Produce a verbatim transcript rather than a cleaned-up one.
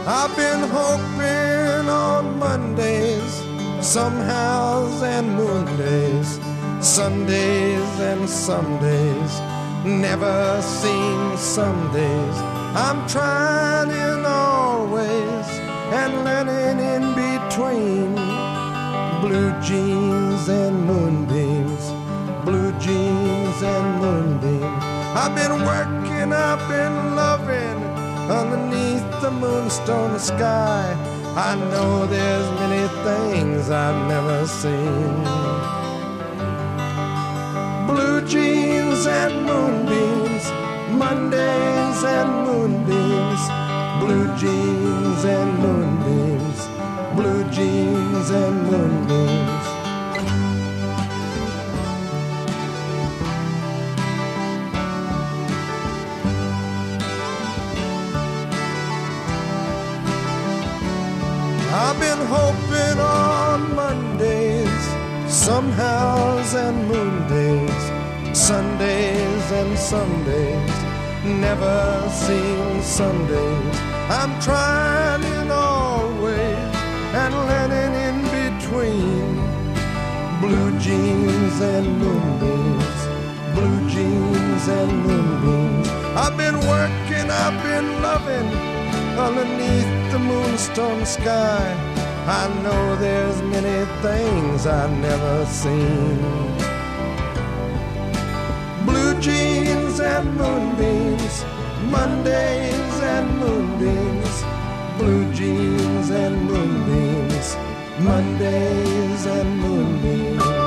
I've been hoping on Mondays, somehows and moon days, Sundays and some days, never seen some days. I'm trying in all ways and learning in between. Blue jeans and moonbeams, blue jeans and moonbeams. I've been working, I've been loving underneath the moonstone sky. I know there's many things I've never seen. Blue jeans and moonbeams, Mondays and moonbeams, blue jeans and moonbeams, blue jeans and moonbeams. I've been hoping on Mondays, somehows and moon days, Sundays and some days, never seen Sundays. I'm trying in all ways and learning in between. Blue jeans and moonbeams, blue jeans and moonbeams. I've been working, I've been loving underneath the moonstone sky. I know there's many things I've never seen. Blue jeans and moonbeams, Mondays and moonbeams, blue jeans and moonbeams, Mondays and moonbeams.